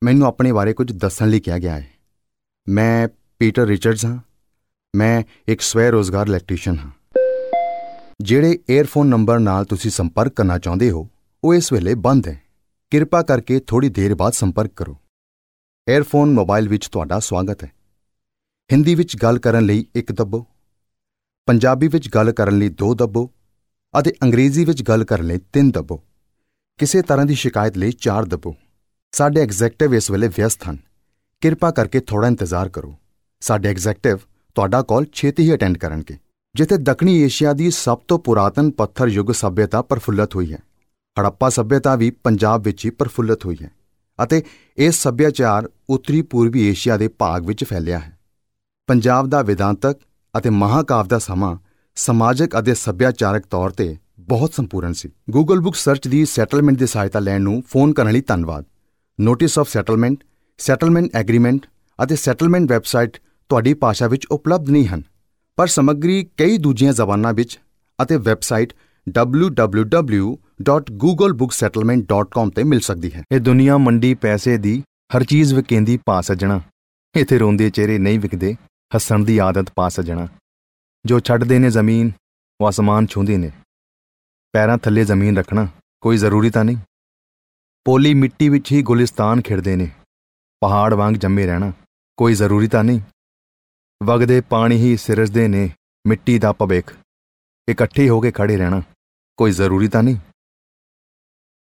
ਮੈਨੂੰ ਆਪਣੇ ਬਾਰੇ ਕੁਝ ਦੱਸਣ ਲਈ ਕਿਹਾ ਗਿਆ ਹੈ। ਮੈਂ ਪੀਟਰ ਰਿਚਰਡਸ ਹਾਂ। ਮੈਂ ਇੱਕ ਸਵੈ ਰੋਜ਼ਗਾਰ ਇਲੈਕਟ੍ਰੀਸ਼ੀਅਨ ਹਾਂ। ਜਿਹੜੇ ਏਅਰਫੋਨ ਨੰਬਰ ਨਾਲ ਤੁਸੀਂ ਸੰਪਰਕ ਕਰਨਾ ਚਾਹੁੰਦੇ ਹੋ ਉਹ ਇਸ ਵੇਲੇ ਬੰਦ ਹੈ। ਕਿਰਪਾ ਕਰਕੇ ਥੋੜ੍ਹੀ ਦੇਰ ਬਾਅਦ ਸੰਪਰਕ ਕਰੋ। ਏਅਰਫੋਨ ਮੋਬਾਈਲ ਵਿੱਚ ਤੁਹਾਡਾ ਸਵਾਗਤ ਹੈ। ਹਿੰਦੀ ਵਿੱਚ ਗੱਲ ਕਰਨ ਲਈ 1 ਦੱਬੋ, ਪੰਜਾਬੀ ਵਿੱਚ ਗੱਲ ਕਰਨ ਲਈ 2 ਦੱਬੋ ਅਤੇ ਅੰਗਰੇਜ਼ੀ ਵਿੱਚ ਗੱਲ ਕਰਨ ਲਈ 3 ਦੱਬੋ। ਕਿਸੇ ਤਰ੍ਹਾਂ ਦੀ ਸ਼ਿਕਾਇਤ ਲਈ 4 ਦੱਬੋ। ਸਾਡੇ ਐਗਜ਼ੈਕਟਿਵ ਇਸ ਵੇਲੇ ਵਿਅਸਤ ਹਨ। ਕਿਰਪਾ ਕਰਕੇ ਥੋੜ੍ਹਾ ਇੰਤਜ਼ਾਰ ਕਰੋ। ਸਾਡੇ ਐਗਜ਼ੈਕਟਿਵ ਤੁਹਾਡਾ ਕਾਲ ਛੇਤੀ ਹੀ ਅਟੈਂਡ ਕਰਨਗੇ। ਜਿੱਥੇ ਦੱਖਣੀ ਏਸ਼ੀਆ ਦੀ ਸਭ ਤੋਂ ਪੁਰਾਤਨ ਪੱਥਰ ਯੁੱਗ ਸੱਭਿਅਤਾ ਪ੍ਰਫੁੱਲਤ ਹੋਈ ਹੈ, ਹੜੱਪਾ ਸੱਭਿਅਤਾ ਵੀ ਪੰਜਾਬ ਵਿੱਚ ਹੀ ਪ੍ਰਫੁੱਲਤ ਹੋਈ ਹੈ ਅਤੇ ਇਹ ਸੱਭਿਆਚਾਰ ਉੱਤਰੀ ਪੂਰਬੀ ਏਸ਼ੀਆ ਦੇ ਭਾਗ ਵਿੱਚ ਫੈਲਿਆ ਹੈ। ਪੰਜਾਬ ਦਾ ਵਿਦਾਂਤਕ ਅਤੇ ਮਹਾਂਕਾਵ ਦਾ ਸਮਾਂ ਸਮਾਜਿਕ ਅਤੇ ਸੱਭਿਆਚਾਰਕ ਤੌਰ ਤੇ ਬਹੁਤ ਸੰਪੂਰਨ ਸੀ। ਗੂਗਲ ਬੁੱਕ ਸਰਚ ਦੀ ਸੈਟਲਮੈਂਟ ਦੀ ਸਹਾਇਤਾ ਲੈਣ ਨੂੰ ਫੋਨ ਕਰਨ ਲਈ ਧੰਨਵਾਦ। Notice of settlement, settlement agreement ਅਤੇ ਸੈਟਲਮੈਂਟ ਵੈਬਸਾਈਟ ਤੁਹਾਡੀ ਭਾਸ਼ਾ ਵਿੱਚ ਉਪਲਬਧ ਨਹੀਂ ਹਨ, ਪਰ ਸਮੱਗਰੀ ਕਈ ਦੂਜੀਆਂ ਜ਼ਬਾਨਾਂ ਵਿੱਚ ਅਤੇ ਵੈਬਸਾਈਟ www.googlebooksettlement.com ਤੇ ਮਿਲ ਸਕਦੀ ਹੈ। ਇਹ ਦੁਨੀਆ ਮੰਡੀ ਪੈਸੇ ਦੀ ਹਰ ਚੀਜ਼ ਵਿਕੇਂਦੀ ਪਾ ਸੱਜਣਾ। ਇੱਥੇ ਰੋਂਦੇ ਚਿਹਰੇ ਨਹੀਂ ਵਿਕਦੇ, ਹੱਸਣ ਦੀ ਆਦਤ ਪਾ ਸੱਜਣਾ। ਜੋ ਛੱਡਦੇ ਨੇ ਜ਼ਮੀਨ ਉਹ ਅਸਮਾਨ ਛੂੰਹਦੇ ਨੇ। ਪੈਰਾਂ ਥੱਲੇ ਜ਼ਮੀਨ ਰੱਖਣਾ ਕੋਈ ਜ਼ਰੂਰੀ ਤਾਂ ਨਹੀਂ। ਪੋਲੀ ਮਿੱਟੀ ਵਿੱਚ ਹੀ ਗੁਲਿਸਤਾਨ ਖਿੜਦੇ ਨੇ। ਪਹਾੜ ਵਾਂਗ ਜੰਮੇ ਰਹਿਣਾ ਕੋਈ ਜ਼ਰੂਰੀ ਤਾਂ ਨਹੀਂ। ਵਗਦੇ ਪਾਣੀ ਹੀ ਸਿਰਜਦੇ ਨੇ ਮਿੱਟੀ ਦਾ ਭਵਿੱਖ। ਇਕੱਠੇ ਹੋ ਕੇ ਖੜੇ ਰਹਿਣਾ ਕੋਈ ਜ਼ਰੂਰੀ ਤਾਂ ਨਹੀਂ।